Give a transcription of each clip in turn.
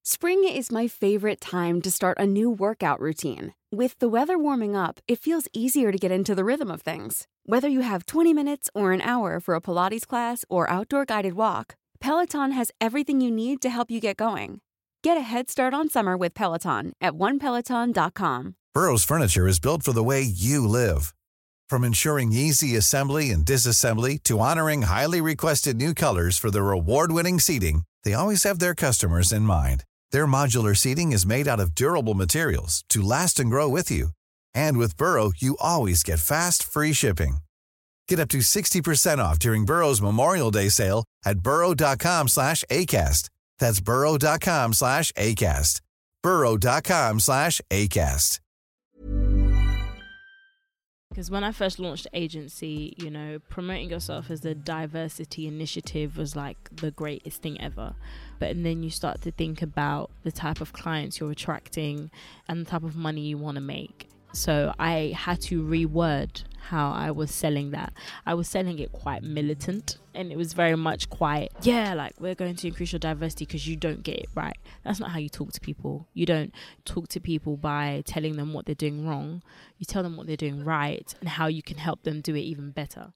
Spring is my favorite time to start a new workout routine. With the weather warming up, it feels easier to get into the rhythm of things. Whether you have 20 minutes or an hour for a Pilates class or outdoor guided walk, Peloton has everything you need to help you get going. Get a head start on summer with Peloton at onepeloton.com. Burrow's furniture is built for the way you live. From ensuring easy assembly and disassembly to honoring highly requested new colors for their award-winning seating, they always have their customers in mind. Their modular seating is made out of durable materials to last and grow with you. And with Burrow, you always get fast, free shipping. Get up to 60% off during Burrow's Memorial Day sale at burrow.com/ACAST. That's burrow.com/ACAST. burrow.com/ACAST. Because when I first launched the agency, you know, promoting yourself as a diversity initiative was like the greatest thing ever. And then you start to think about the type of clients you're attracting and the type of money you want to make. So I had to reword how I was selling that. I was selling it quite militant, and it was very much quite, like, we're going to increase your diversity because you don't get it right. That's not how you talk to people. You don't talk to people by telling them what they're doing wrong. You tell them what they're doing right and how you can help them do it even better.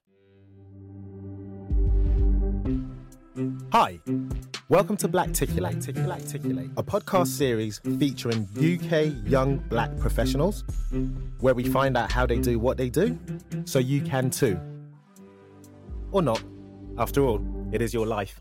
Hi, welcome to Blackticulate, a podcast series featuring UK young black professionals, where we find out how they do what they do, so you can too. Or not. After all, it is your life.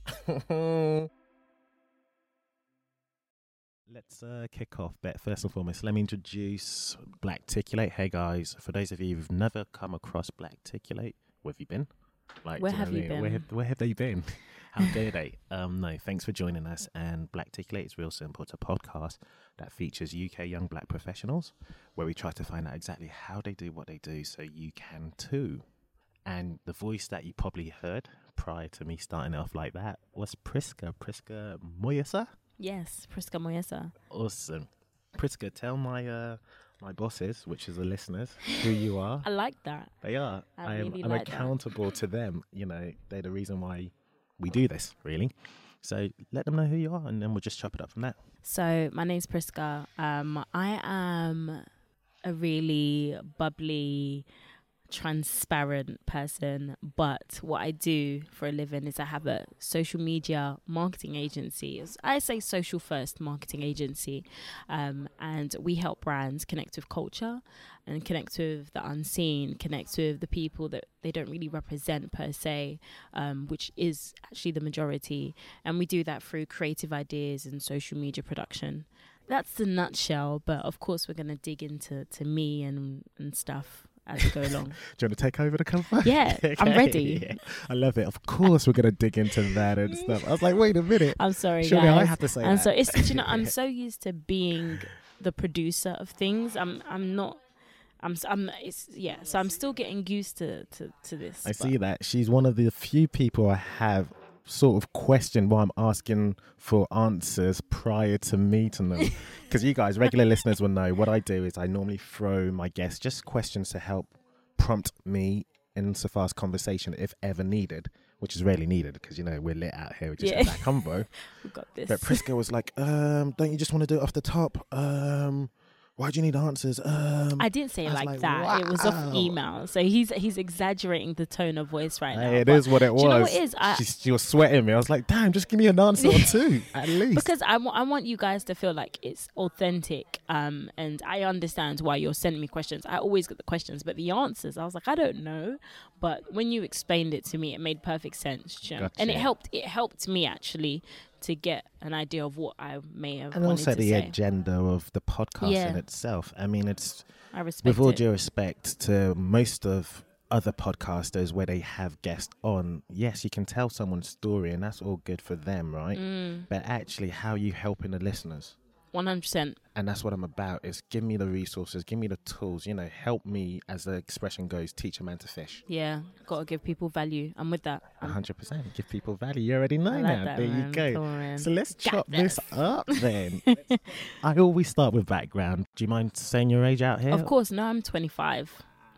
Let's kick off. But first and foremost, let me introduce Blackticulate. Hey guys, for those of you who've never come across Blackticulate, where have you been? Like, where have you been? Where have they been? How dare they? No, thanks for joining us. And Blackticulate is real simple. It's a podcast that features UK young black professionals, where we try to find out exactly how they do what they do so you can too. And the voice that you probably heard prior to me starting it off like that was Priska Moyesa. Yes, Priska Moyesa. Awesome. Priska, tell my bosses, which is the listeners, who you are. I like that. They are. I'm accountable to them. You know, they're the reason why we do this, really. So let them know who you are, and then we'll just chop it up from there. So my name's Priska. I am a really bubbly, transparent person, but what I do for a living is I have a social media marketing agency. I say social first marketing agency, and we help brands connect with culture and connect with the unseen, connect with the people that they don't really represent per se, which is actually the majority. And we do that through creative ideas and social media production. That's the nutshell, but of course we're going to dig into me and stuff as we go along. Do you want to take over the cover? Yeah, okay. I'm ready. Yeah. I love it. Of course we're going to dig into that and stuff. I was like, wait a minute. I'm sorry, surely guys. I have to say that. So it's, you know, I'm so used to being the producer of things. So I'm still getting used to this. I see that. She's one of the few people I have sort of questioned why I'm asking for answers prior to meeting them. Because you guys, regular listeners, will know what I do is I normally throw my guests just questions to help prompt me insofar as conversation, if ever needed, which is rarely needed because, you know, we're lit out here. We just have that convo. We've got this. But Priska was like, don't you just want to do it off the top? Why do you need answers? I didn't say it like that. Wow. It was off email. So he's exaggerating the tone of voice right now. It is what it was. Do you know what it is? She was sweating me. I was like, damn, just give me an answer or two, at least. Because I want you guys to feel like it's authentic. And I understand why you're sending me questions. I always get the questions, but the answers, I was like, I don't know. But when you explained it to me, it made perfect sense. You know? Gotcha. And it helped me actually to get an idea of what I may have and wanted also to the say. agenda of the podcast in itself. I mean, I respect with all it. due respect to most of other podcasters where they have guests on, yes, you can tell someone's story and that's all good for them, right? But actually, how are you helping the listeners? 100%. And that's what I'm about, is give me the resources, give me the tools, you know, help me, as the expression goes, teach a man to fish. Yeah, got to give people value. I'm with that. 100%. Give people value. You already know I like now. that, there man. you go. On, so let's chop this up then. I always start with background. Do you mind saying your age out here? Of course. No, I'm 25.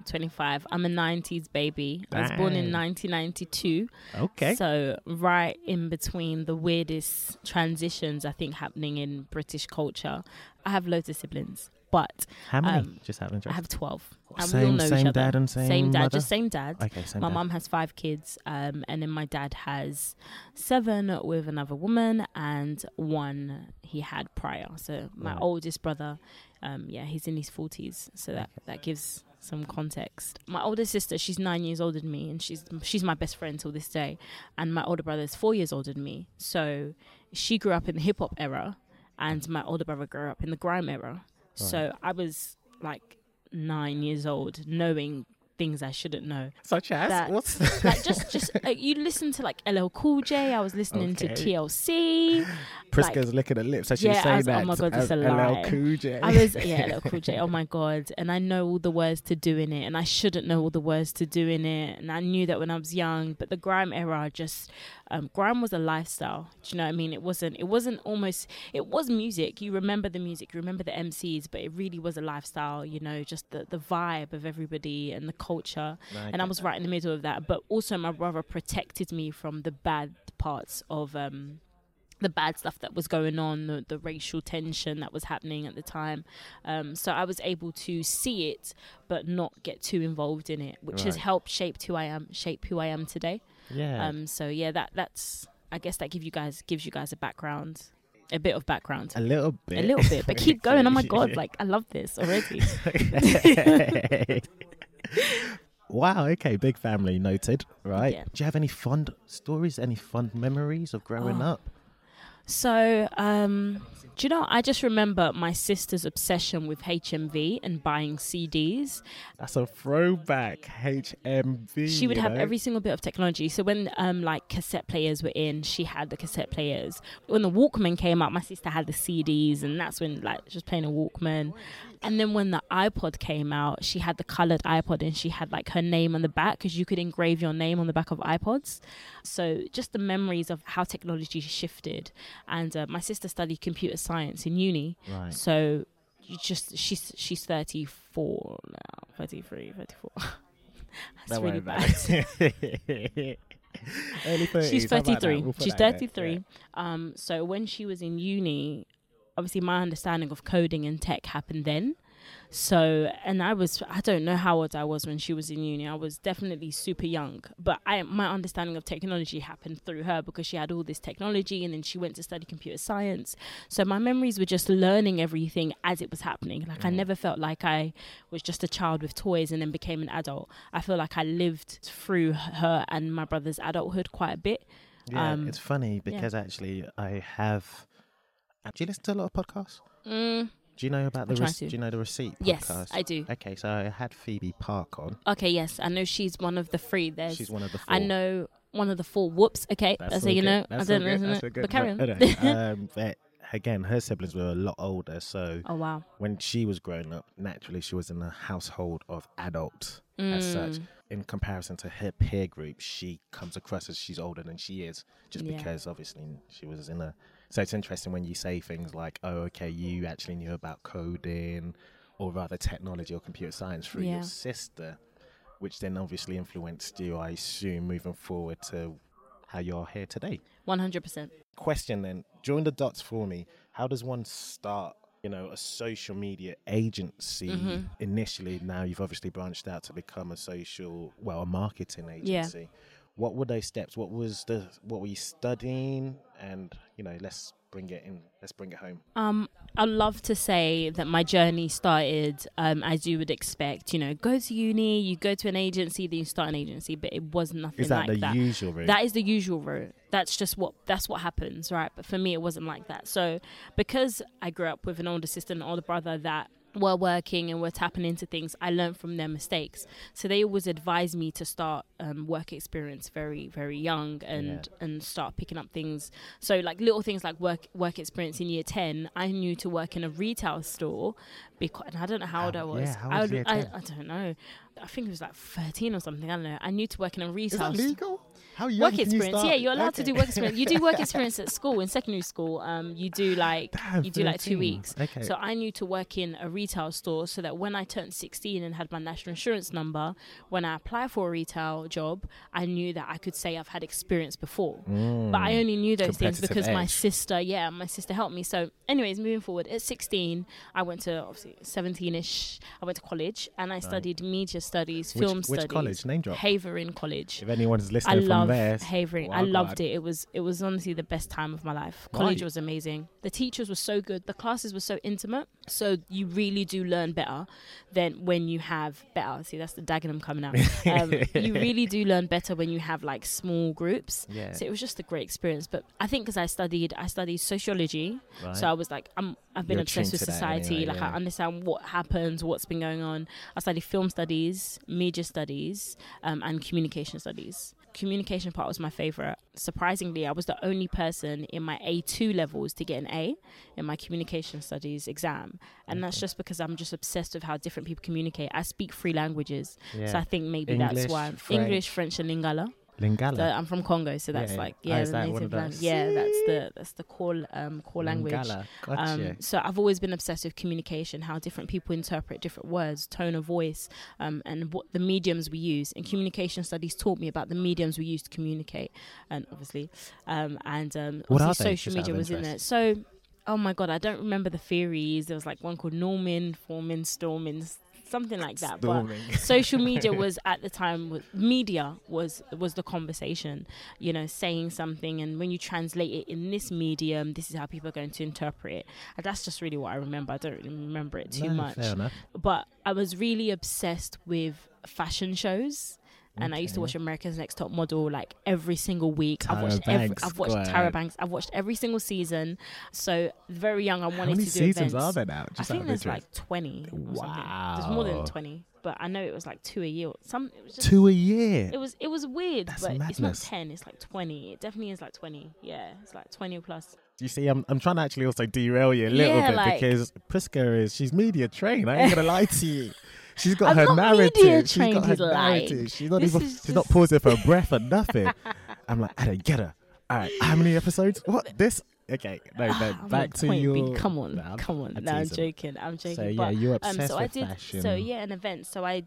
25. I'm a 90s baby. I was born in 1992. Okay. So right in between the weirdest transitions, I think, happening in British culture. I have loads of siblings. But how many? Just out of interest. I have 12. Same, we all know same each other. dad and same dad, mother? just same dad. Okay, same my dad. mum has 5 kids, and then my dad has 7 with another woman, and 1 he had prior. So my oldest brother, he's in his 40s. So that gives some context. My older sister, she's 9 years older than me, and she's my best friend till this day. And my older brother is 4 years older than me. So she grew up in the hip hop era, and my older brother grew up in the grime era. So I was like 9 years old, knowing things I shouldn't know. Such as? What's like just you listen to like LL Cool J. I was listening to TLC. Prisca's licking her lips as she was saying that. Oh my God, it's a LL lie. Cool J. LL Cool J. Oh my God. And I know all the words to doing it, and I shouldn't know all the words to doing it. And I knew that when I was young, but the grime era grime was a lifestyle. Do you know what I mean? It was music. You remember the music, you remember the MCs, but it really was a lifestyle, you know, just the vibe of everybody and the culture. And I was right in the middle of that. But also my brother protected me from the bad parts of the bad stuff that was going on, the racial tension that was happening at the time. So I was able to see it, but not get too involved in it, which has helped shape who I am today. Yeah. That's I guess that gives you guys a background. A bit of background. A little bit. But keep going. Oh my God, like I love this already. Wow, okay, big family, noted, right? Yeah. Do you have any fond stories, any fond memories of growing up? So, do you know, I just remember my sister's obsession with HMV and buying CDs. That's a throwback, HMV. She would have every single bit of technology. So when like cassette players were in, she had the cassette players. When the Walkman came out, my sister had the CDs, and that's when like she was playing a Walkman. And then when the iPod came out, she had the coloured iPod, and she had like her name on the back, because you could engrave your name on the back of iPods. So just the memories of how technology shifted. And my sister studied computer science in uni. Right. So she's 34 now, 33, 34. That's really bad. She's 33. She's 33. Yeah. So when she was in uni, obviously my understanding of coding and tech happened then. So, and I don't know how old I was when she was in uni. I was definitely super young, but my understanding of technology happened through her, because she had all this technology, and then she went to study computer science. So my memories were just learning everything as it was happening. Like I never felt like I was just a child with toys and then became an adult. I feel like I lived through her and my brother's adulthood quite a bit. Yeah, it's funny because actually I have. Do you listen to a lot of podcasts? Do you know about the Receipt podcast? Yes, I do. Okay, so I had Phoebe Park on. Okay, yes, I know she's one of the 3. She's one of the 4. I know one of the 4. Whoops. Okay, that's how you know. I don't know. But carry on. But again, her siblings were a lot older, so oh wow. When she was growing up, naturally she was in a household of adults as such. In comparison to her peer group, she comes across as she's older than she is, just because obviously she was in a. So it's interesting when you say things like, oh, okay, you actually knew about coding or rather technology or computer science through your sister, which then obviously influenced you, I assume, moving forward to how you're here today. 100%. Question then, join the dots for me. How does one start, a social media agency initially? Now you've obviously branched out to become a marketing agency. Yeah. What were those steps? What were you studying? And, let's bring it home. I'd love to say that my journey started as you would expect. Go to uni, you go to an agency, then you start an agency, but it was nothing like that. Is that the usual route? That is the usual route. That's what happens, right? But for me, it wasn't like that. So because I grew up with an older sister and an older brother that were working and were tapping into things, I learned from their mistakes. So they always advised me to start work experience very, very young and start picking up things. So like little things like work experience in year 10, I knew to work in a retail store and I don't know how old I was. How old I don't know. I think it was like 13 or something. I don't know. I knew to work in a retail store. Is that legal? How young work can you experience. start? Yeah, you're allowed to Okay. do work experience. You do work experience at school, in secondary school. You do like Damn, you do like 2 13. weeks. Okay. So I knew to work in a retail store so that when I turned 16 and had my national insurance number, when I applied for a retail job, I knew that I could say I've had experience before. But I only knew those things Competitive because my edge. sister helped me. So anyways, moving forward, at 16, I went to, obviously 17-ish, I went to college and I studied media studies, film studies. Which college? Name drop. Havering College. If anyone's I listening from love there, Havering. I loved it. It was honestly the best time of my life. College Right. was amazing. The teachers were so good. The classes were so intimate. So you really do learn better than when you have better. See, that's the Dagenham coming out. You really do learn better when you have like small groups. Yeah. So it was just a great experience. But I think because I studied sociology, Right. so I was like, I've been You're obsessed with attuned to that society. anyway, Like yeah. I understand what happens, what's been going on. I studied film studies, media studies, and communication studies. Communication part was my favorite. Surprisingly, I was the only person in my A2 levels to get an A in my communication studies exam. And that's just because I'm just obsessed with how different people communicate. I speak 3 languages. Yeah. So I think maybe English, that's why. French. English, French and Lingala. Lingala. So I'm from Congo, so that's Yeah. like Oh, is the that one native of language. those? Yeah, that's the core language. Lingala. Gotcha. So I've always been obsessed with communication, how different people interpret different words, tone of voice, and what the mediums we use. And communication studies taught me about the mediums we use to communicate, and obviously, What obviously are they, social just media out of was in interest? there. So, oh my God, I don't remember the theories. There was like one called Norman, Foreman, Stormin, something like that. Storming. But social media was at the time, media was the conversation, saying something, and when you translate it in this medium, this is how people are going to interpret it. And that's just really what I remember. I don't really remember it too much. Fair enough. But I was really obsessed with fashion shows. And I used to watch America's Next Top Model like every single week. I've watched Tyra Banks. I've watched every single season. So very young, I wanted How many to do seasons events. are there now? I Just think out of there's interest. like 20. Or something. Wow. There's more than 20, but I know it was like 2 a year. It was just, 2 a year. It was weird, That's but it's not madness. 10. It's like 20. It definitely is like 20. Yeah, it's like 20 plus. Do you see? I'm trying to actually also derail you a little Yeah, bit like- because Priska she's media trained. I ain't gonna lie to you. She's got I'm her not narrative. media She's trained, got her you lied. narrative. She's not This even. is She's not just- pausing for a breath or nothing. I'm like, I don't get her. All right, how many episodes? What this? Okay, no. I'm Back on to point, your. B. Come on. No, I'm I'm teasing. joking. I'm joking. So yeah, but, you're obsessed so I with did. fashion. So yeah, an event.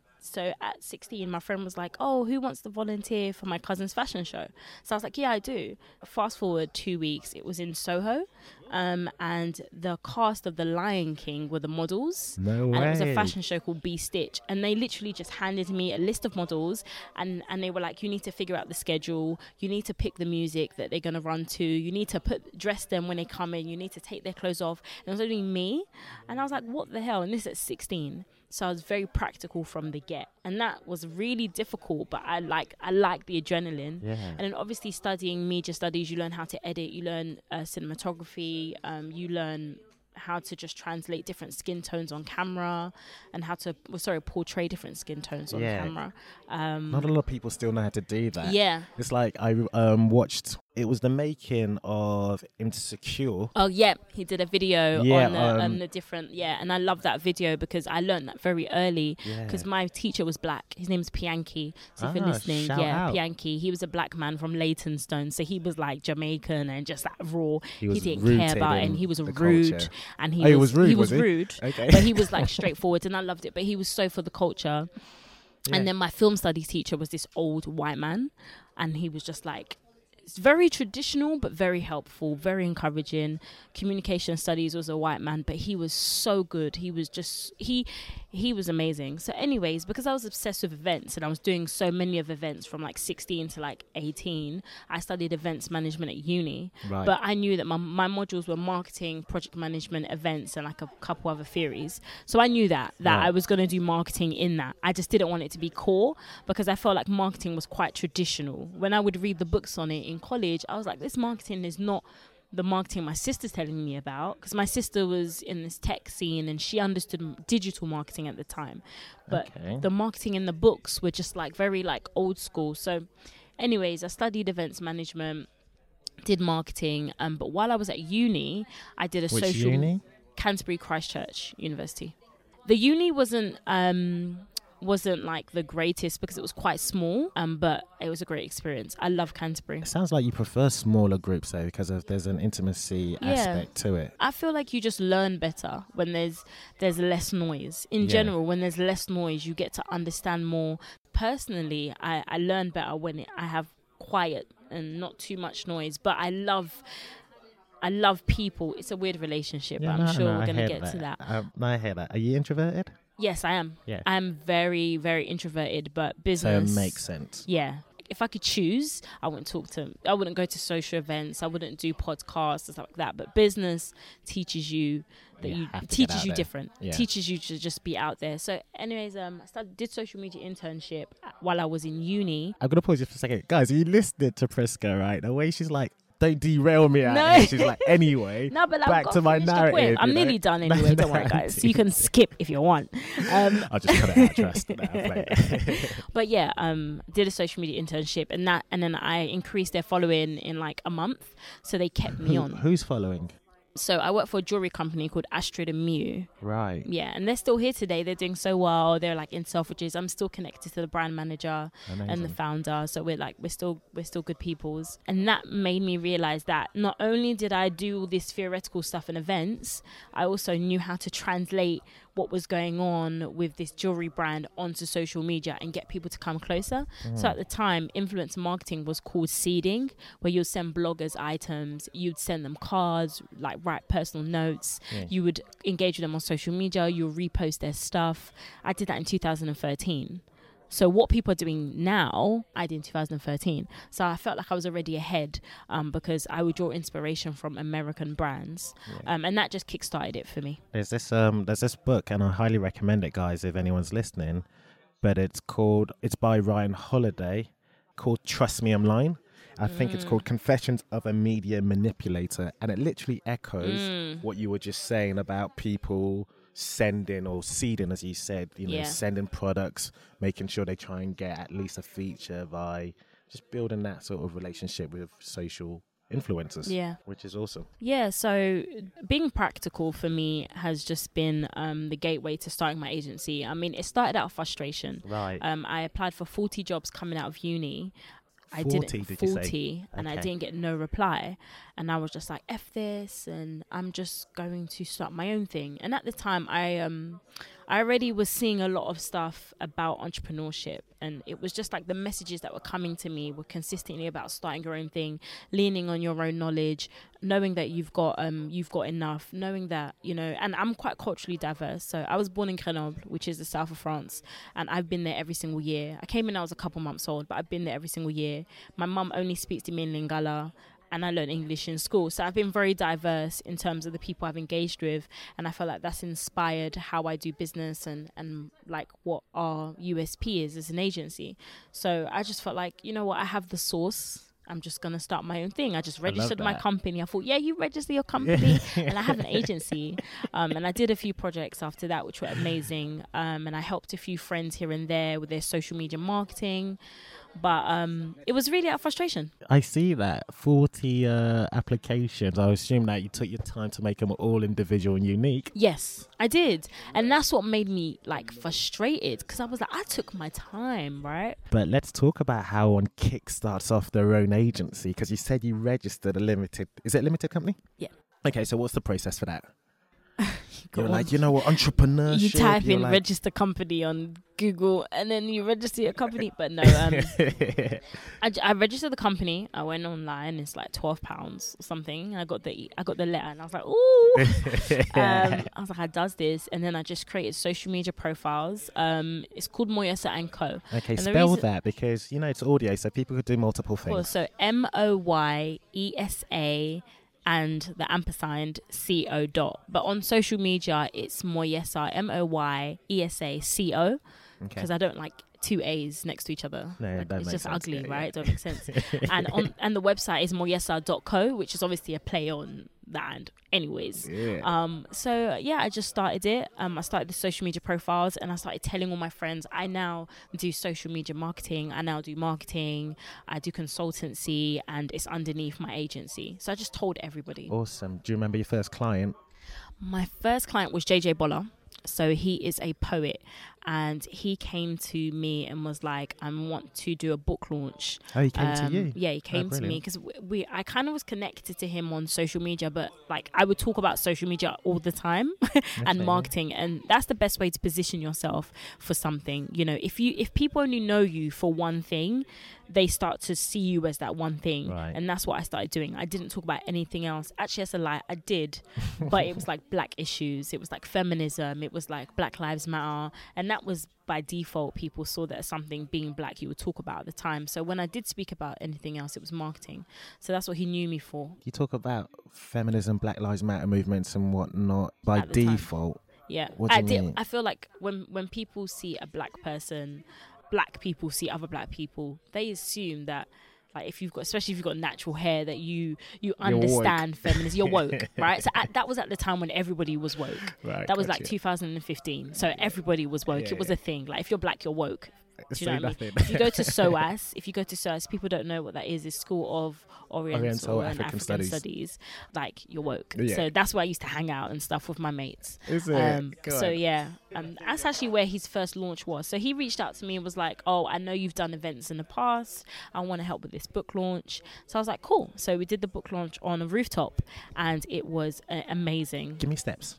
So at 16, my friend was like, "Oh, who wants to volunteer for my cousin's fashion show?" So I was like, "Yeah, I do." Fast forward 2 weeks, it was in Soho, and the cast of The Lion King were the models. No way. And it was a fashion show called Be Stitch, and they literally just handed me a list of models, and they were like, "You need to figure out the schedule. You need to pick the music that they're gonna run to. You need to dress them when they come in. You need to take their clothes off." And it was only me, and I was like, "What the hell?" And this at 16. So I was very practical from the get, and that was really difficult. But I like the adrenaline. Yeah. And then obviously studying media studies, you learn how to edit, you learn cinematography, you learn how to just translate different skin tones on camera, and how to portray different skin tones on Yeah. camera. Not a lot of people still know how to do that. Yeah. It's like I watched. It was the making of Insecure. Oh yeah, he did a video Yeah, on the different and I love that video because I learned that very early because my teacher was black. His name's Pianki. So if you're listening, shout out. Pianki. He was a black man from Leytonstone, so he was like Jamaican and just that raw. He was didn't care rooted about it, in and he was the rude, culture. and He was rude. He was was he? rude, Okay. but he was like straightforward, and I loved it. But he was so for the culture. Yeah. And then my film studies teacher was this old white man, and he was just like, it's very traditional but very helpful, very encouraging. Communication studies was a white man, but he was so good. He was just he was amazing. So anyways, because I was obsessed with events and I was doing so many of events from like 16 to like 18, I studied events management at uni. Right. But I knew that my modules were marketing, project management, events, and like a couple other theories. So I knew that Right. I was going to do marketing in that. I just didn't want it to be core because I felt like marketing was quite traditional. When I would read the books on it in college, I was like, this marketing is not the marketing my sister's telling me about, because my sister was in this tech scene and she understood digital marketing at the time, but Okay. the marketing in the books were just like very like old school. So anyways, I studied events management, did marketing, but while I was at uni, I did a Which social uni? Canterbury Christchurch University. The uni wasn't wasn't like the greatest because it was quite small, but it was a great experience. I love Canterbury. It sounds like you prefer smaller groups though, because there's an intimacy aspect to it. I feel like you just learn better when there's less noise. In general, when there's less noise, you get to understand more. Personally, I learn better when I have quiet and not too much noise. But I love people. It's a weird relationship, but I'm sure we're going to get to that. I hear that. Are you introverted? Yes, I am. Yeah. I'm very, very introverted, but business... So it makes sense. Yeah. If I could choose, I wouldn't go to social events. I wouldn't do podcasts and stuff like that. But business teaches you teaches you different. Yeah. Teaches you to just be out there. So anyways, I did social media internship while I was in uni. I'm going to pause you for a second. Guys, are you listening to Prisca, right? The way she's like, don't derail me out here. She's like, anyway, no, but back to my narrative. I'm nearly done anyway. Don't worry, guys. So you can skip if you want. I'll just cut it out. Trust me. But yeah, did a social media internship, and then I increased their following in like a month, so they kept me on. Who's following? So I work for a jewelry company called Astrid and Mew. Right. Yeah, and they're still here today. They're doing so well. They're like in Selfridges. I'm still connected to the brand manager and the founder. So we're still good peoples. And that made me realize that not only did I do all this theoretical stuff in events, I also knew how to translate what was going on with this jewelry brand onto social media and get people to come closer. So at the time, influencer marketing was called seeding, where you'd send bloggers items, you'd send them cards, like write personal notes, you would engage with them on social media, you would repost their stuff. I did that in 2013. So what people are doing now, I did in 2013. So I felt like I was already ahead because I would draw inspiration from American brands. And that just kickstarted it for me. There's this book, and I highly recommend it, guys, if anyone's listening. But it's by Ryan Holiday, called Trust Me, I'm Lying. I think it's called Confessions of a Media Manipulator. And it literally echoes what you were just saying about people sending or seeding, as you said, sending products, making sure they try and get at least a feature by just building that sort of relationship with social influencers, which is awesome. So being practical for me has just been the gateway to starting my agency. I mean, it started out of frustration. Right. I applied for 40 jobs coming out of uni. 40, did you say? And I didn't get no reply, and I was just like, F this, and I'm just going to start my own thing. And at the time, I already was seeing a lot of stuff about entrepreneurship, and it was just like the messages that were coming to me were consistently about starting your own thing, leaning on your own knowledge, knowing that you've got enough, knowing that, and I'm quite culturally diverse. So I was born in Grenoble, which is the south of France, and I've been there every single year. I came in, I was a couple months old, but I've been there every single year. My mum only speaks to me in Lingala, and I learned English in school. So I've been very diverse in terms of the people I've engaged with, and I feel like that's inspired how I do business and like what our USP is as an agency. So I just felt like, you know what, I have the source. I'm just going to start my own thing. I just registered my company. I thought, you register your company. And I have an agency. And I did a few projects after that, which were amazing. And I helped a few friends here and there with their social media marketing. But it was really out of frustration. I see that 40 applications. I assume that you took your time to make them all individual and unique. Yes, I did. And that's what made me like frustrated, because I was like, I took my time, right? But let's talk about how On Kick starts off their own agency, because you said you registered a limited company? Yeah. Okay, so what's the process for that? You're like, entrepreneurship. You type in register company on Google, and then you register your company. But no, I registered the company. I went online. It's like £12 or something. I got the letter, and I was like, ooh. I was like, I does this, and then I just created social media profiles. It's called Moyesa & Co. Okay, and spell that, because it's audio, so people could do multiple things. Cool, so MOYESA. And the ampersand CO. But on social media, it's Moyesa, MOYESA CO, because I don't like two A's next to each other. No, it's just ugly, right? It don't make sense. And the website is moyesa.co, which is obviously a play on that. Anyways, I just started it. I started the social media profiles, and I started telling all my friends, I now do social media marketing. I now do marketing. I do consultancy, and it's underneath my agency. So I just told everybody. Awesome. Do you remember your first client? My first client was JJ Boller. So he is a poet. and he came to me and was like, I want to do a book launch. Oh, he came to you? Yeah, he came to me because I kind of was connected to him on social media, but like I would talk about social media all the time and marketing, and that's the best way to position yourself for something. You know, if people only know you for one thing, they start to see you as that one thing. Right. And that's what I started doing. I didn't talk about anything else. Actually, that's a lie. I did. But it was like black issues. It was like feminism. It was like Black Lives Matter. And that was by default. People saw that as something being black you would talk about at the time. So when I did speak about anything else, it was marketing. So that's what he knew me for. You talk about feminism, Black Lives Matter movements and whatnot by default. Yeah. What do you mean? I feel like when people see a black person, black people see other black people, they assume that, like, especially if you've got natural hair, that you understand feminism, you're woke, right? So that was at the time when everybody was woke. Right, that was like 2015. So everybody was woke. It was a thing. Like, if you're black, you're woke. Do you know what I mean? If you go to SOAS, people don't know what that is. It's School of Oriental and African Studies. Like, you're woke. Yeah. So that's where I used to hang out and stuff with my mates. Is it? So yeah, that's actually where his first launch was. So he reached out to me and was like, oh, I know you've done events in the past. I want to help with this book launch. So I was like, cool. So we did the book launch on a rooftop, and it was amazing. Give me steps.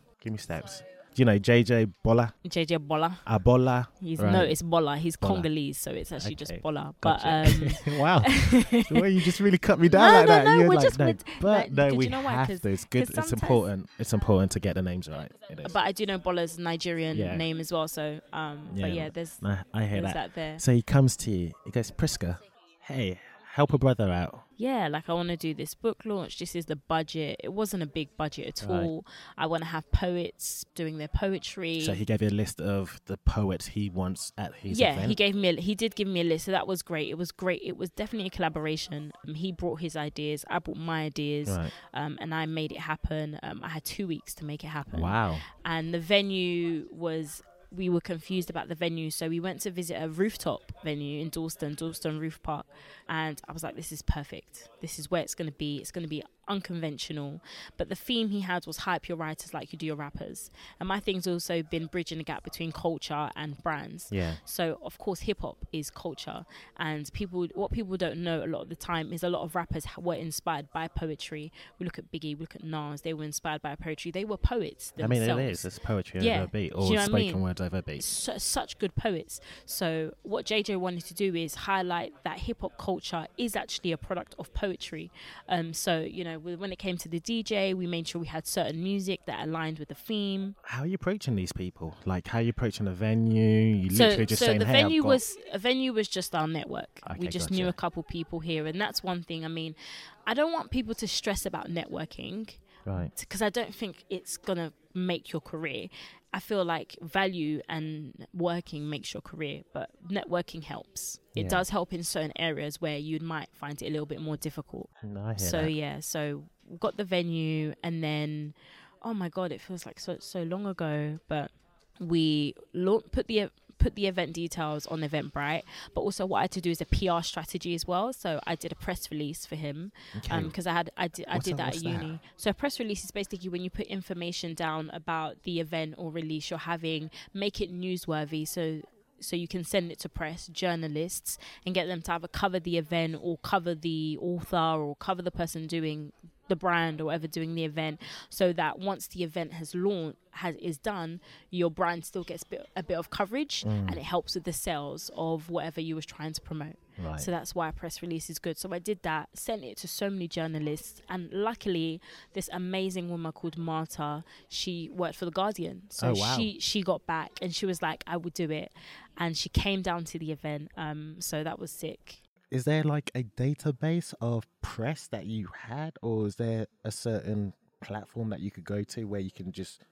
Do you know JJ Bola? JJ Bola. Bola. No, it's Bola. He's Bola. Congolese, so it's actually just Bola. Gotcha. But wow, the way you just really cut me down like that. No, You're we're like, just. no, but you no, we know why? have to. It's good. It's important. It's important to get the names right. It is. But I do know Bola's Nigerian name as well. So, but yeah, I hear that there. So he comes to you. He goes, Priska, hey, help a brother out. Yeah, like, I want to do this book launch. This is the budget. It wasn't a big budget at all. I want to have poets doing their poetry. So he gave you a list of the poets he wants at his event? Yeah, he did give me a list. So that was great. It was great. It was definitely a collaboration. He brought his ideas. I brought my ideas. Right. And I made it happen. I had 2 weeks to make it happen. Wow. And the venue was... We were confused about the venue, so we went to visit a rooftop venue in Dalston Roof Park, and I was like, this is perfect. This is where it's going to be. It's going to be unconventional, but the theme he had was hype your writers like you do your rappers. And my thing's also been bridging the gap between culture and brands. Yeah. So of course hip hop is culture, and what people don't know a lot of the time is a lot of rappers were inspired by poetry. We look at Biggie, we look at Nas, they were inspired by poetry. They were poets themselves. I mean, it is. It's poetry over a beat, or spoken words over a beat. Such good poets. So what JJ wanted to do is highlight that hip hop culture is actually a product of poetry. So, you know, when it came to the DJ, we made sure we had certain music that aligned with the theme. How are you approaching these people? Like, how are you approaching a venue? You literally just saying, the hey, venue was just our network. Okay, we just knew a couple people here, and that's one thing. I mean, I don't want people to stress about networking. Right. Because I don't think it's going to make your career. I feel like value and working makes your career, but networking helps. It does help in certain areas where you might find it a little bit more difficult. No, I hear that. So we got the venue, and then, oh my God, it feels like so long ago, but we put the event details on Eventbrite, but also what I had to do is a PR strategy as well. So I did a press release for him, because I did that at uni. So a press release is basically when you put information down about the event or release you're having, make it newsworthy. So you can send it to press, journalists, and get them to either cover the event or cover the author or cover the person doing the brand or whatever doing the event, so that once the event is done, your brand still gets a bit of coverage, and it helps with the sales of whatever you was trying to promote. Right. So that's why a press release is good. So I did that, sent it to so many journalists, and luckily this amazing woman called Marta, she worked for The Guardian. So she got back and she was like, I would do it, and she came down to the event. So that was sick. Is there like a database of press that you had, or is there a certain platform that you could go to where you can just...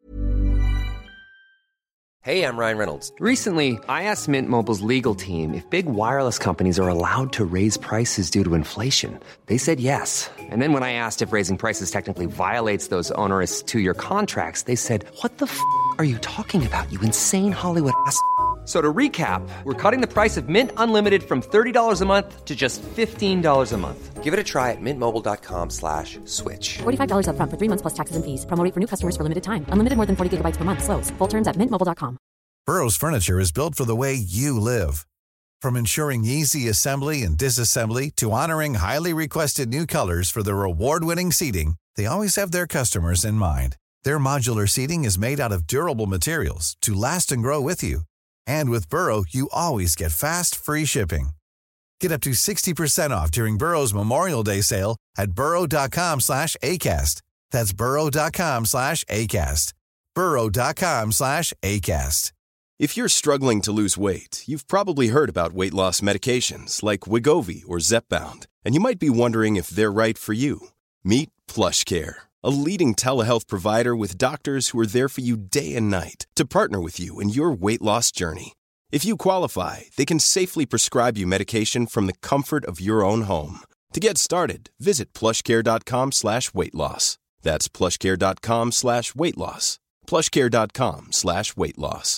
Hey, I'm Ryan Reynolds. Recently, I asked Mint Mobile's legal team if big wireless companies are allowed to raise prices due to inflation. They said yes. And then when I asked if raising prices technically violates those onerous 2-year contracts, they said, what the f*** are you talking about, you insane Hollywood ass f- So to recap, we're cutting the price of Mint Unlimited from $30 a month to just $15 a month. Give it a try at mintmobile.com/switch. $45 up front for 3 months plus taxes and fees. Promo rate for new customers for limited time. Unlimited more than 40 gigabytes per month. Slows full terms at mintmobile.com. Burrow's furniture is built for the way you live. From ensuring easy assembly and disassembly to honoring highly requested new colors for their award-winning seating, they always have their customers in mind. Their modular seating is made out of durable materials to last and grow with you. And with Burrow, you always get fast, free shipping. Get up to 60% off during Burrow's Memorial Day sale at burrow.com/ACAST. That's burrow.com/ACAST. burrow.com/ACAST. If you're struggling to lose weight, you've probably heard about weight loss medications like Wegovy or Zepbound, and you might be wondering if they're right for you. Meet PlushCare, a leading telehealth provider with doctors who are there for you day and night to partner with you in your weight loss journey. If you qualify, they can safely prescribe you medication from the comfort of your own home. To get started, visit plushcare.com/weightloss. That's plushcare.com/weightloss. plushcare.com/weightloss.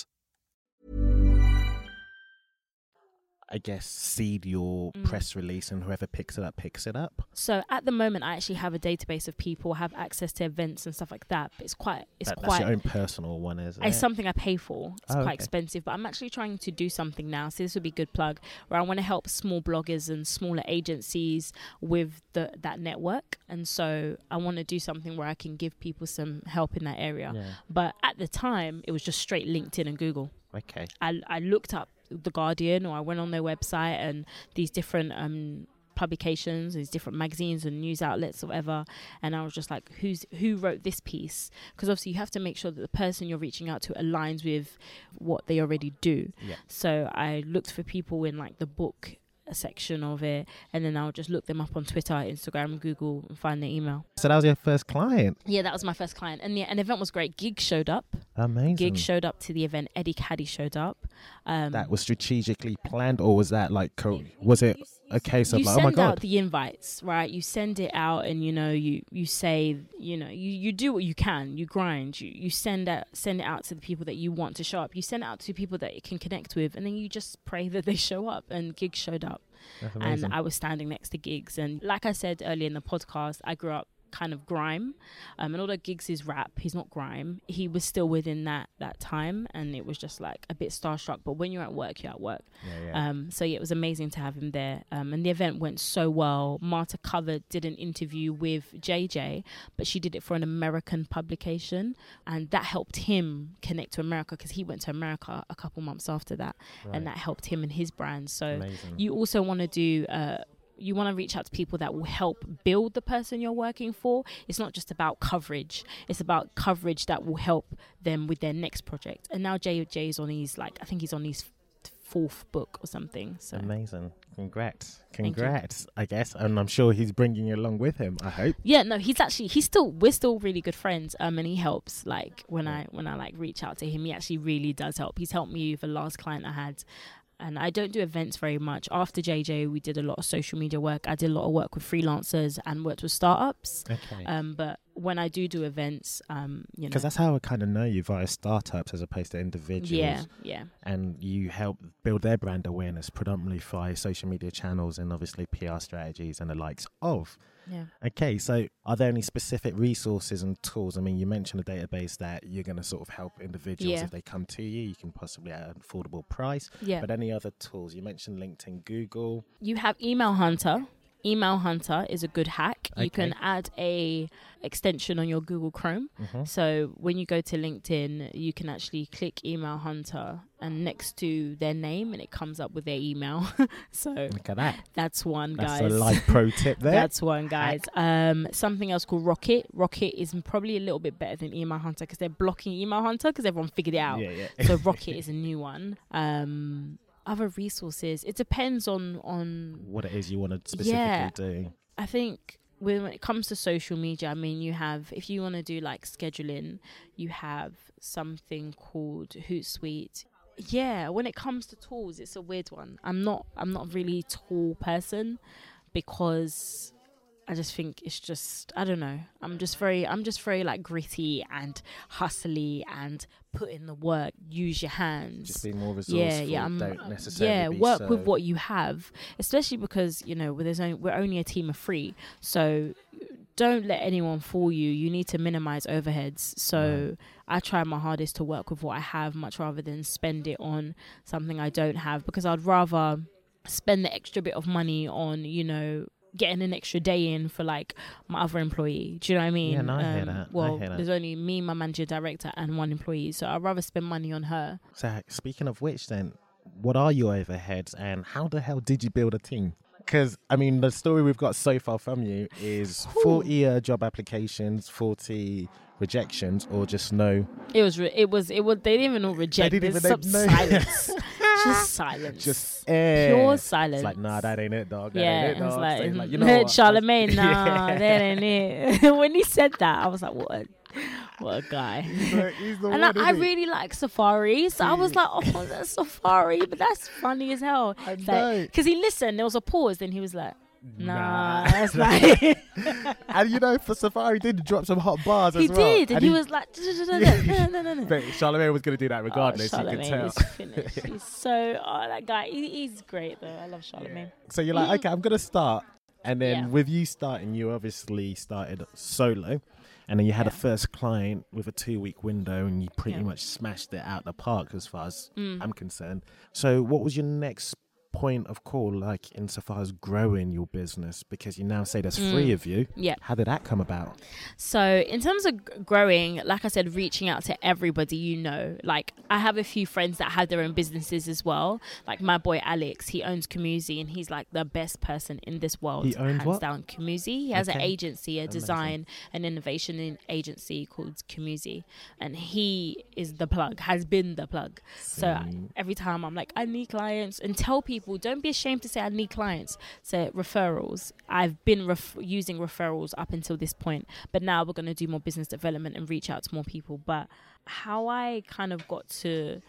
I guess seed your press release, and whoever picks it up. So at the moment, I actually have a database of people, have access to events and stuff like that. But it's quite. That's your own personal one, isn't it? It's something I pay for. It's quite okay. expensive, but I'm actually trying to do something now. So this would be a good plug, where I want to help small bloggers and smaller agencies with that network. And so I want to do something where I can give people some help in that area. Yeah. But at the time, it was just straight LinkedIn and Google. Okay. I looked up The Guardian, or I went on their website and these different publications, these different magazines and news outlets or whatever, and I was just like, who wrote this piece? Because obviously you have to make sure that the person you're reaching out to aligns with what they already do. Yeah. So I looked for people in like the book section of it, and then I'll just look them up on Twitter, Instagram, Google, and find their email. So that was your first client? Yeah, that was my first client, and an event was great. Gig showed up. Amazing. Gig showed up to the event. Eddie Caddy showed up. That was strategically planned, or was that like was it a case of you like, oh my send god? out the invites, right? You send it out, and you say, you do what you can. You grind. You send it out to the people that you want to show up. You send it out to people that you can connect with, and then you just pray that they show up. And Gigs showed up. That's amazing. And I was standing next to Gigs, and like I said earlier in the podcast, I grew up kind of grime, and although Gigs is rap, he's not grime. He was still within that time, and it was just like a bit starstruck. But when you're at work, you're at work. So yeah, it was amazing to have him there, and the event went so well. Marta Covered did an interview with JJ, but she did it for an American publication, and that helped him connect to America, because he went to America a couple months after that, and that helped him and his brand. So amazing. You also want to do you want to reach out to people that will help build the person you're working for. It's not just about coverage. It's about coverage that will help them with their next project. And now JJ is on his, I think he's on his 4th book or something. So amazing. Congrats. I guess. And I'm sure he's bringing you along with him, I hope. Yeah, no, we're still really good friends. And he helps, like when I reach out to him, he actually really does help. He's helped me with the last client I had. And I don't do events very much. After JJ, we did a lot of social media work. I did a lot of work with freelancers and worked with startups. Okay. But when I do events, because that's how I kind of know you, via startups as opposed to individuals. Yeah. And you help build their brand awareness predominantly via social media channels and obviously PR strategies and the likes of. Yeah. Okay, so are there any specific resources and tools? I mean, you mentioned a database that you're going to sort of help individuals if they come to you. You can possibly at an affordable price. Yeah. But any other tools? You mentioned LinkedIn, Google. You have Email Hunter. Email Hunter is a good hack. Okay. You can add a extension on your Google Chrome. Mm-hmm. So when you go to LinkedIn, you can actually click Email Hunter and next to their name, and it comes up with their email. So look at that. That's one, guys. That's a live pro tip there. That's one, guys. Something else called Rocket. Rocket is probably a little bit better than Email Hunter because they're blocking Email Hunter because everyone figured it out. Yeah. So Rocket is a new one. Other resources, it depends on what it is you want to specifically do. I think when it comes to social media, I mean, you have, if you want to do like scheduling, you have something called Hootsuite. Yeah, when it comes to tools, it's a weird one. I'm not really a tool person because I just think it's just, I don't know. I'm just very like gritty and hustly and put in the work, use your hands. Just be more resourceful. Don't necessarily work with what you have, especially because, we're only a team of 3. So don't let anyone fool you. You need to minimize overheads. So I try my hardest to work with what I have, much rather than spend it on something I don't have, because I'd rather spend the extra bit of money on, you know, getting an extra day in for like my other employee. Do you know what I mean? Yeah, no, I hear that. Well, there's only me, my manager, director, and one employee, so I'd rather spend money on her. So speaking of which, then, what are your overheads, and how the hell did you build a team? Because, I mean, the story we've got so far from you is 40 job applications, 40 rejections, or just no. It was. They didn't even know reject. They didn't There's even some know. silence. Just silence. Just pure silence. It's like, nah, that ain't it, dog. That Yeah, ain't it, it's dog. like, So he's like, you know what? Charlemagne, nah, Yeah. that ain't it. When he said that, I was like, what a guy. He's the And one, I isn't he? really like Safari, so I was like, oh, that's Safari, but that's funny as hell. I know. Because he listened, there was a pause, then he was like, nah, Nah. that's like... And you know, for Safari, he did drop some hot bars He as well. did, and he was like, no. But Charlemagne was going to do that regardless, you could Charlemagne tell. is finished. He's so, that guy, he's great though. I love Charlemagne. So you're like, okay, I'm going to start. And then Yeah. with you starting, you obviously started solo. And then you had a first client with a 2-week window, and you pretty much smashed it out the park as far as I'm concerned. So what was your next point of call, like insofar as growing your business? Because you now say there's 3 of you. Yeah. How did that come about? So in terms of growing, like I said, reaching out to everybody, you know, like I have a few friends that have their own businesses as well. Like my boy Alex, he owns Kamuzi, and he's like the best person in this world. He owns hands what? down, Kamuzi. He has an Okay. agency, a design and innovation agency called Kamuzi, and he is the plug, has been the plug. So every time I'm like, I need clients, and tell people, don't be ashamed to say I need clients. So referrals. I've been using referrals up until this point, but now we're going to do more business development and reach out to more people. But how I kind of got to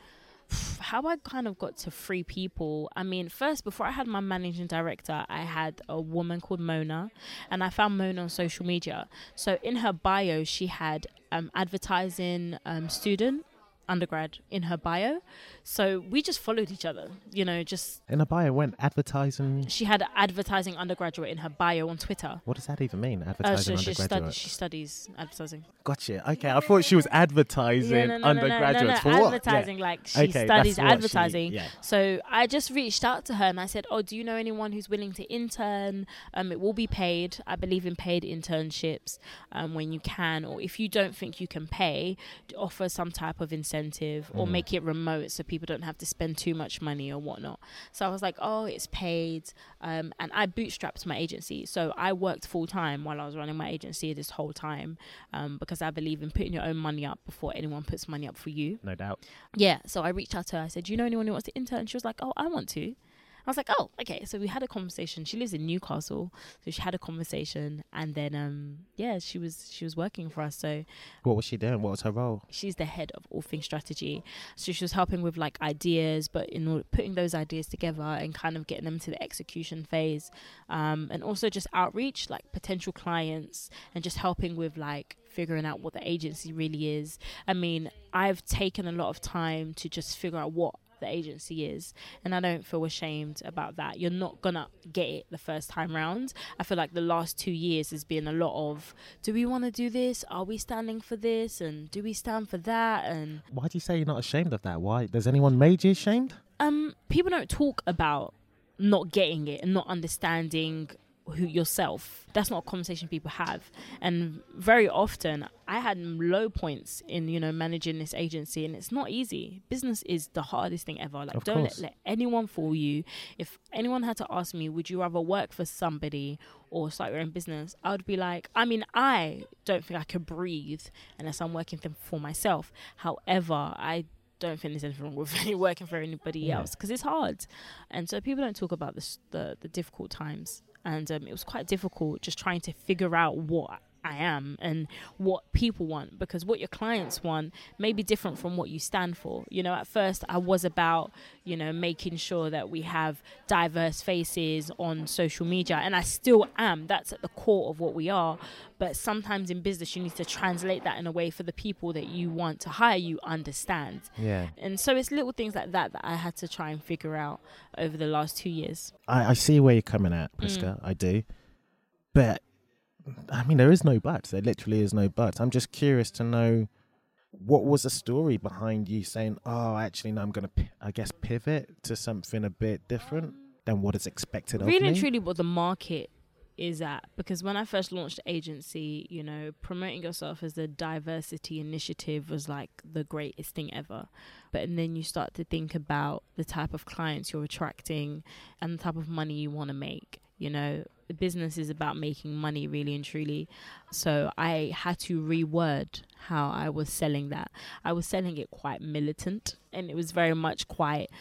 3 people. I mean, first, before I had my managing director, I had a woman called Mona, and I found Mona on social media. So in her bio, she had advertising student, undergrad in her bio. So we just followed each other, you know, just... In a bio went advertising. She had advertising undergraduate in her bio on Twitter. What does that even mean? Advertising undergraduate. She studies advertising. Gotcha. Okay, I thought she was advertising undergraduates. For what? Advertising, Yeah. like she Okay, studies that's what advertising. yeah. So I just reached out to her and I said, oh, do you know anyone who's willing to intern? It will be paid. I believe in paid internships when you can, or if you don't think you can pay, offer some type of incentive or make it remote so people don't have to spend too much money or whatnot. So I was like, oh, it's paid. And I bootstrapped my agency. So I worked full time while I was running my agency this whole time because I believe in putting your own money up before anyone puts money up for you. No doubt. Yeah. So I reached out to her. I said, do you know anyone who wants to intern? She was like, oh, I want to. I was like, oh, okay. So we had a conversation. She lives in Newcastle, so she had a conversation, and then she was working for us. So What was she doing? What was her role? she's the head of all things strategy. So she was helping with like ideas, but in order, putting those ideas together and kind of getting them to the execution phase, and also just outreach, like potential clients, and just helping with like figuring out what the agency really is. I mean, I've taken a lot of time to just figure out what the agency is, and I don't feel ashamed about that. You're not gonna get it the first time round. I feel like the last 2 years has been a lot of, do we want to do this? Are we standing for this? And do we stand for that? And Why do you say you're not ashamed of that? Why? Does anyone made you ashamed? people don't talk about not getting it and not understanding who yourself. That's not a conversation people have. And very often I had low points in, you know, managing this agency, and it's not easy. Business is the hardest thing ever. Like, Of don't course. let anyone fool you. If anyone had to ask me, would you rather work for somebody or start your own business, I would be like, I mean, I don't think I could breathe unless I'm working for myself. However, I don't think there's anything wrong with working for anybody else, because it's hard. And so people don't talk about the difficult times. And it was quite difficult just trying to figure out what I am and what people want, because what your clients want may be different from what you stand for. You know, at first I was about, you know, making sure that we have diverse faces on social media, and I still am. That's at the core of what we are. But sometimes in business you need to translate that in a way for the people that you want to hire you understand. Yeah. And so it's little things like that that I had to try and figure out over the last 2 years. I see where you're coming at, Priska. I do. But I mean, there is no buts. There literally is no buts. I'm just curious to know, what was the story behind you saying, oh, actually, no, I'm going to, I guess, pivot to something a bit different than what is expected of me? Really and truly what the market is at. Because when I first launched the agency, you know, promoting yourself as a diversity initiative was like the greatest thing ever. But and then you start to think about the type of clients you're attracting and the type of money you want to make. You know, the business is about making money, really and truly. So I had to reword how I was selling that. I was selling it quite militant, and it was very much quite,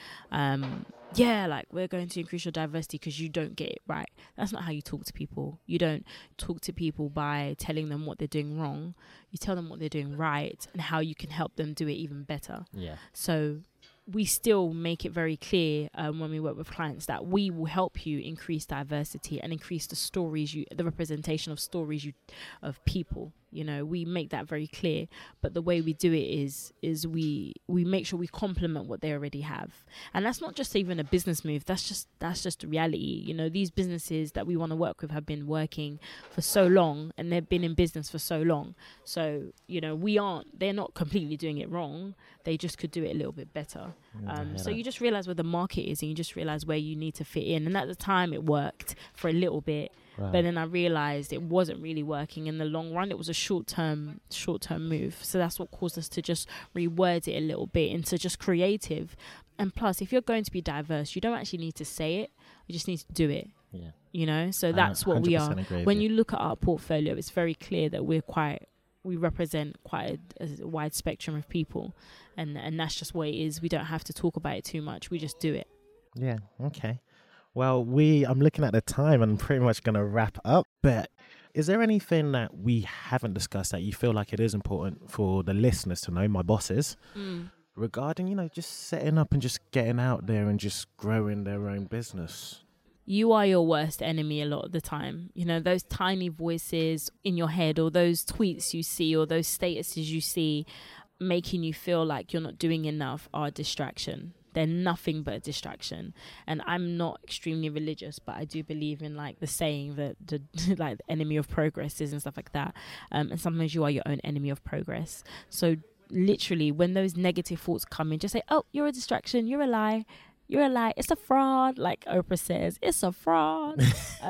like, we're going to increase your diversity because you don't get it right. That's not how you talk to people. You don't talk to people by telling them what they're doing wrong. You tell them what they're doing right and how you can help them do it even better. Yeah. So we still make it very clear when we work with clients that we will help you increase diversity and increase the representation of stories of people. You know, we make that very clear. But the way we do it is we make sure we complement what they already have. And that's not just even a business move. That's just reality. You know, these businesses that we want to work with have been working for so long, and they've been in business for so long. So, you know, they're not completely doing it wrong. They just could do it a little bit better. So you just realize where the market is, and you just realize where you need to fit in. And at the time it worked for a little bit. Right. But then I realized it wasn't really working in the long run. It was a short-term move. So that's what caused us to just reword it a little bit into just creative. And plus, if you're going to be diverse, you don't actually need to say it. You just need to do it. Yeah. You know, so that's what we are. When you look at our portfolio, it's very clear that we represent quite a wide spectrum of people. And that's just what it is. We don't have to talk about it too much. We just do it. Yeah. Okay. Well, I'm looking at the time and I'm pretty much going to wrap up. But is there anything that we haven't discussed that you feel like it is important for the listeners to know, my bosses, regarding, you know, just setting up and just getting out there and just growing their own business? You are your worst enemy a lot of the time. You know, those tiny voices in your head, or those tweets you see, or those statuses you see making you feel like you're not doing enough, are a distraction. They're nothing but a distraction. And I'm not extremely religious, but I do believe in like the saying that the like the enemy of progress is and stuff like that. And sometimes you are your own enemy of progress. So literally, when those negative thoughts come in, just say, oh, you're a distraction, you're a lie, it's a fraud. Like Oprah says, it's a fraud.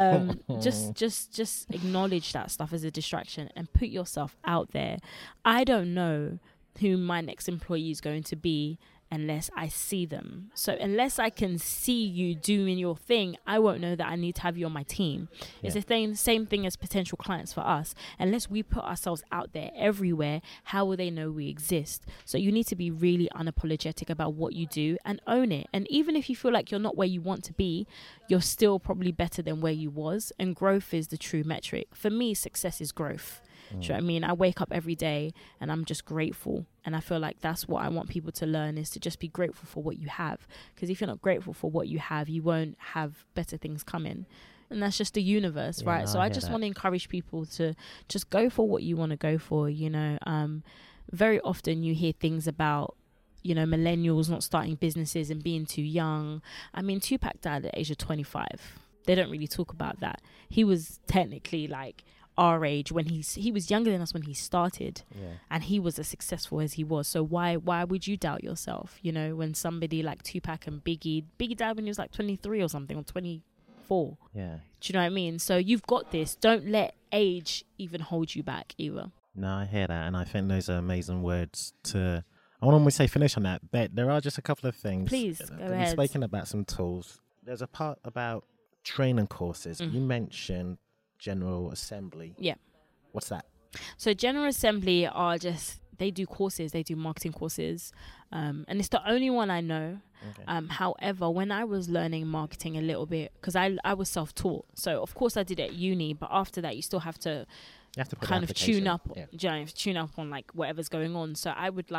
Just acknowledge that stuff as a distraction and put yourself out there. I don't know who my next employee is going to be unless I see them. So unless I can see you doing your thing, I won't know that I need to have you on my team. Yeah. It's the same thing as potential clients for us. Unless we put ourselves out there everywhere, how will they know we exist? So you need to be really unapologetic about what you do and own it. And even if you feel like you're not where you want to be, you're still probably better than where you was. And growth is the true metric. For me, success is growth. Do you know what I mean? I wake up every day and I'm just grateful. And I feel like that's what I want people to learn, is to just be grateful for what you have. Because if you're not grateful for what you have, you won't have better things coming. And that's just the universe, right? No, so I just want to encourage people to just go for what you want to go for, you know. Very often you hear things about, you know, millennials not starting businesses and being too young. I mean, Tupac died at the age of 25. They don't really talk about that. He was technically like our age when he was younger than us when he started, and he was as successful as he was. So why would you doubt yourself, you know, when somebody like Tupac and Biggie died when he was like 23 or something, or 24. Do you know what I mean? So you've got this. Don't let age even hold you back either. No, I hear that, and I think those are amazing words to, I want to say finish on that, but there are just a couple of things. Please go ahead. Speaking about some tools, there's a part about training courses. You mentioned General Assembly. Yeah. What's that? So General Assembly they do courses, they do marketing courses. And it's the only one I know. Okay. However, when I was learning marketing a little bit, because I was self-taught. So of course I did it at uni, but after that you still have to kind of tune up, tune up on like whatever's going on. So I would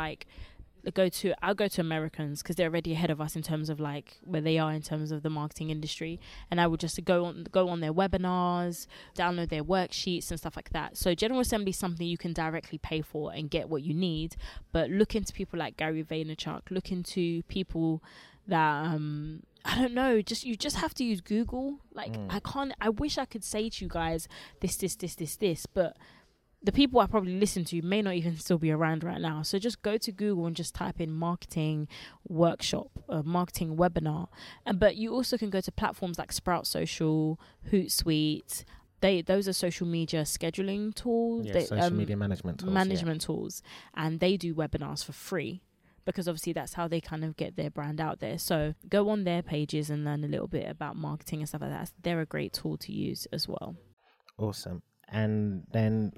I'll go to Americans because they're already ahead of us in terms of like where they are in terms of the marketing industry, and I would just go on their webinars, download their worksheets and stuff like that. So General Assembly is something you can directly pay for and get what you need, but look into people like Gary Vaynerchuk, look into people that I don't know, you just have to use Google. Like, I wish I could say to you guys this, but the people I probably listen to may not even still be around right now. So just go to Google and just type in marketing workshop, marketing webinar. But you also can go to platforms like Sprout Social, Hootsuite. Those are social media scheduling tools. Social media management tools. And they do webinars for free, because obviously that's how they kind of get their brand out there. So go on their pages and learn a little bit about marketing and stuff like that. They're a great tool to use as well. Awesome. And then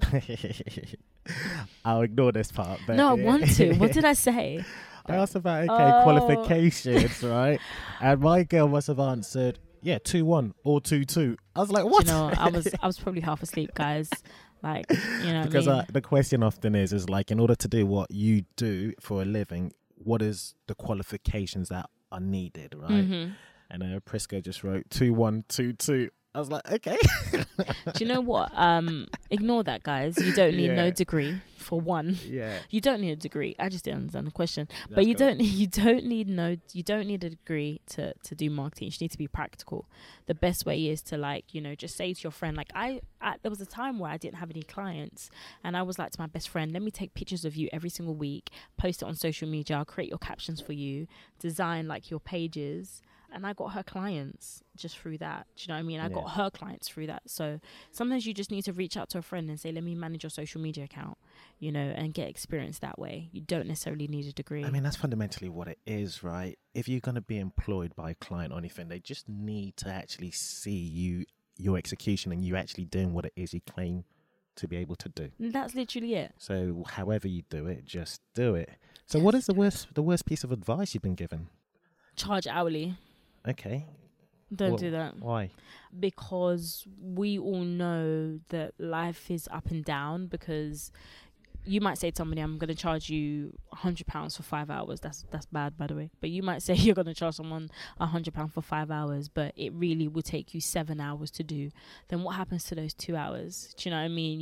I'll ignore this part. But no, I want to. What did I say? I asked about qualifications, right? And my girl must have answered, 2-1 or 2-2. I was like, what? You know, I was probably half asleep, guys. Like, you know, because the question often is like, in order to do what you do for a living, what is the qualifications that are needed, right? Mm-hmm. And Prisca just wrote 2-1, 2-2. I was like, okay. Do you know what? Ignore that, guys. You don't need no degree for one. Yeah. You don't need a degree. I just didn't understand the question. That's but you cool. don't need a degree to do marketing. You just need to be practical. The best way is to, like, you know, just say to your friend, like, there was a time where I didn't have any clients, and I was like to my best friend, let me take pictures of you every single week, post it on social media, I'll create your captions for you, design like your pages. And I got her clients just through that. Do you know what I mean? I got her clients through that. So sometimes you just need to reach out to a friend and say, let me manage your social media account, you know, and get experience that way. You don't necessarily need a degree. I mean, that's fundamentally what it is, right? If you're going to be employed by a client or anything, they just need to actually see your execution and you actually doing what it is you claim to be able to do. That's literally it. So however you do it, just do it. So what is the worst piece of advice you've been given? Charge hourly. Okay. Don't do that. Why? Because we all know that life is up and down, because you might say to somebody, I'm going to charge you £100 for 5 hours. That's bad, by the way. But you might say you're going to charge someone £100 for 5 hours, but it really will take you 7 hours to do. Then what happens to those 2 hours? Do you know what I mean?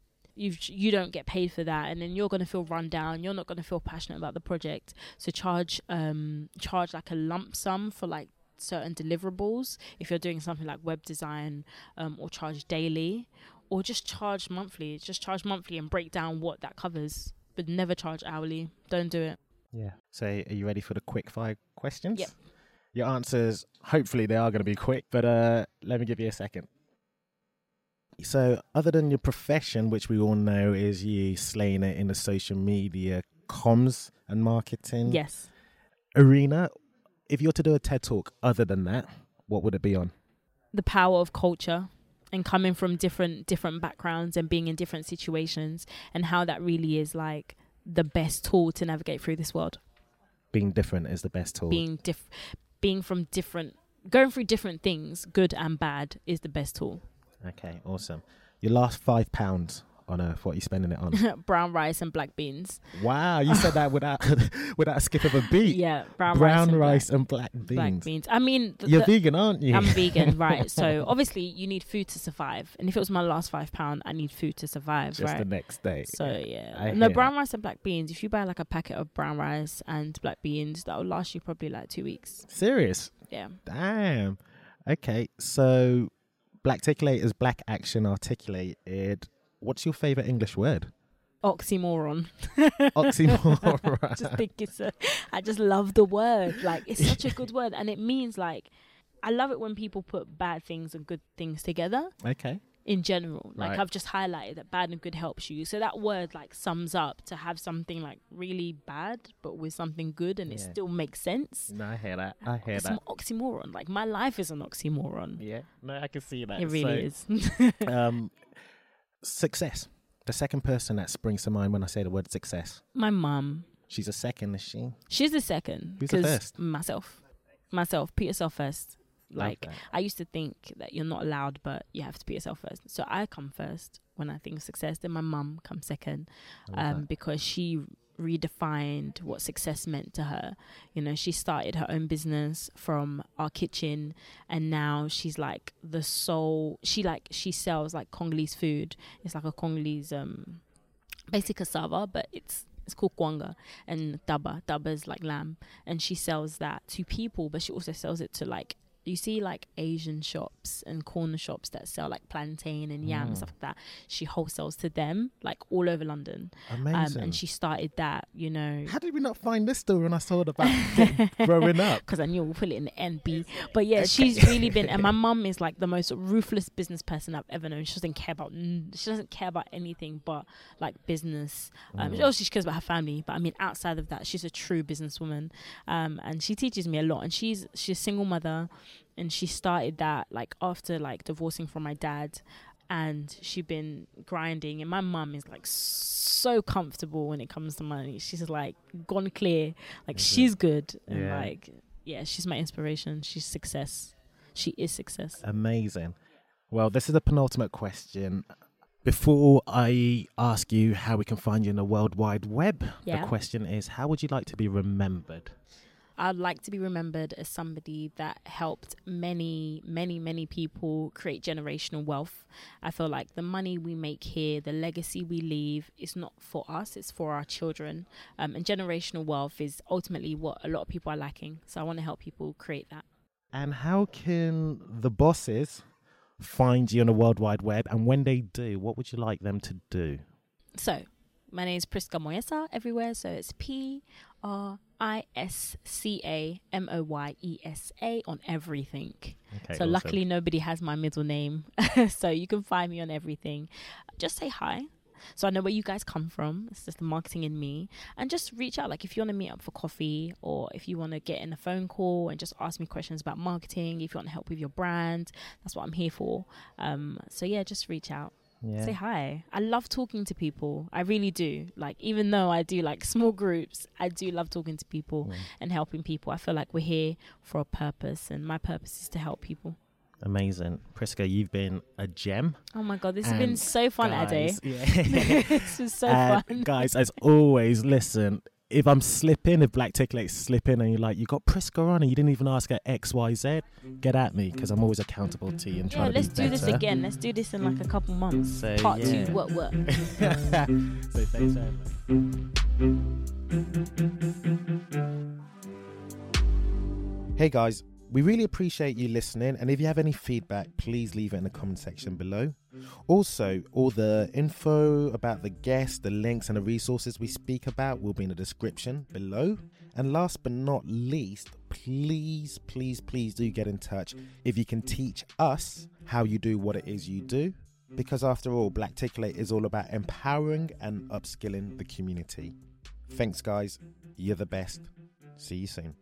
You don't get paid for that, and then you're going to feel run down. You're not going to feel passionate about the project. So charge like a lump sum for like certain deliverables if you're doing something like web design, or charge daily, or just charge monthly. Just charge monthly and break down what that covers, but never charge hourly. Don't do it. Yeah. So are you ready for the quick fire questions? Yep. Your answers, hopefully they are going to be quick, but let me give you a second. So other than your profession, which we all know is you slaying it in the social media comms and marketing arena, if you're to do a TED Talk other than that, what would it be on? The power of culture and coming from different backgrounds and being in different situations, and how that really is like the best tool to navigate through this world. Being different is the best tool. Going through different things, good and bad, is the best tool. Okay, awesome. Your last £5 on Earth, what are you spending it on? Brown rice and black beans. Wow, you said that without a skip of a beat. Yeah, brown rice and black beans. Black beans. I mean, you're vegan, aren't you? I'm vegan, right? So obviously you need food to survive, and if it was my last £5, I need food to survive, just right? the next day. So brown rice and black beans. If you buy like a packet of brown rice and black beans, that will last you probably like 2 weeks. Serious? Yeah. Damn. Okay, so Blackticulate is black action articulated. What's your favourite English word? Oxymoron. Oxymoron. I just love the word. Like, it's such a good word, and it means, like, I love it when people put bad things and good things together. Okay. In general, like, right. I've just highlighted that bad and good helps you. So that word like sums up to have something like really bad, but with something good, and it still makes sense. No, I hear that. It's an oxymoron. Like, my life is an oxymoron. Yeah, no, I can see that. It really is. Success. The second person that springs to mind when I say the word success. My mum. She's a second, is she? She's the second. Who's the first? Myself. Put yourself first. Like, I used to think that you're not allowed, but you have to put yourself first. So I come first when I think of success. Then my mum comes second, because she redefined what success meant to her. You know, she started her own business from our kitchen, and now she's like the sole. She sells like Congolese food. It's like a Congolese basic cassava, but it's It's called kwanga, and daba. Daba is like lamb, and she sells that to people, but she also sells it to like, you see like Asian shops and corner shops that sell like plantain and yam and stuff like that. She wholesales to them like all over London. Amazing. And she started that, you know. How did we not find this story when I saw it about growing up? Because I knew we'll put it in the NB. But yeah, she's really been, and my mum is like the most ruthless business person I've ever known. She doesn't care about anything but like business. Obviously she cares about her family, but I mean outside of that, she's a true businesswoman. And she teaches me a lot. And she's a single mother. And she started that like after like divorcing from my dad, and she'd been grinding. And my mum is like so comfortable when it comes to money. She's like gone clear, like she's good, and like she's my inspiration. She's success. She is success. Amazing. Well, this is the penultimate question. Before I ask you how we can find you in the World Wide Web, the question is, how would you like to be remembered? I'd like to be remembered as somebody that helped many, many, many people create generational wealth. I feel like the money we make here, the legacy we leave, is not for us, it's for our children. And generational wealth is ultimately what a lot of people are lacking. So I want to help people create that. And how can the bosses find you on the World Wide Web? And when they do, what would you like them to do? So, my name is Priska Moyesa everywhere. So it's PRISCAMOYESA on everything. Okay, so awesome. Luckily nobody has my middle name. So you can find me on everything. Just say hi. So I know where you guys come from. It's just the marketing in me. And just reach out. Like if you want to meet up for coffee, or if you want to get in a phone call and just ask me questions about marketing, if you want to help with your brand, that's what I'm here for. So yeah, just reach out. Yeah. Say hi. I love talking to people. I really do. Like, even though I do like small groups, I do love talking to people and helping people. I feel like we're here for a purpose, and my purpose is to help people. Amazing. Priska, you've been a gem. Oh my God, this has been so fun, Ade. Yeah. This was so fun. Guys, as always, listen, if I'm slipping, if Black Ticulate's slipping and you're like, you got Priska on and you didn't even ask her XYZ, get at me, because I'm always accountable to you and trying to be better. Let's do this again. Let's do this in like a couple months. So, Part 2, what? So thanks very much. Hey guys, we really appreciate you listening, and if you have any feedback, please leave it in the comment section below. Also, all the info about the guests, the links and the resources we speak about will be in the description below. And last but not least, please do get in touch if you can teach us how you do what it is you do. Because after all, Black Ticulate is all about empowering and upskilling the community. Thanks guys, you're the best. See you soon.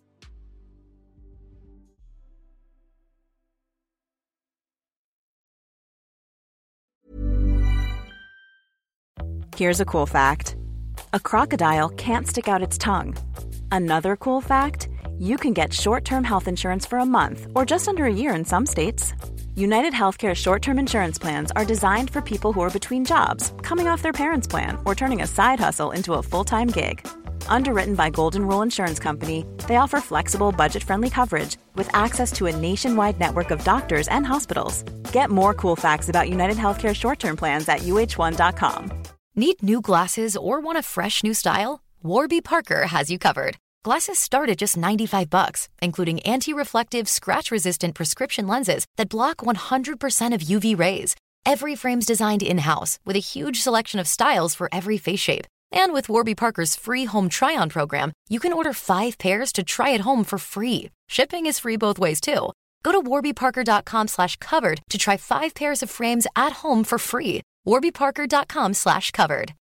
Here's a cool fact. A crocodile can't stick out its tongue. Another cool fact, you can get short-term health insurance for a month or just under a year in some states. United Healthcare short-term insurance plans are designed for people who are between jobs, coming off their parents' plan, or turning a side hustle into a full-time gig. Underwritten by Golden Rule Insurance Company, they offer flexible, budget-friendly coverage with access to a nationwide network of doctors and hospitals. Get more cool facts about United Healthcare short-term plans at uh1.com. Need new glasses or want a fresh new style? Warby Parker has you covered. Glasses start at just $95, including anti-reflective, scratch-resistant prescription lenses that block 100% of UV rays. Every frame's designed in-house with a huge selection of styles for every face shape. And with Warby Parker's free home try-on program, you can order 5 pairs to try at home for free. Shipping is free both ways, too. Go to warbyparker.com/covered to try 5 pairs of frames at home for free. warbyparker.com/covered.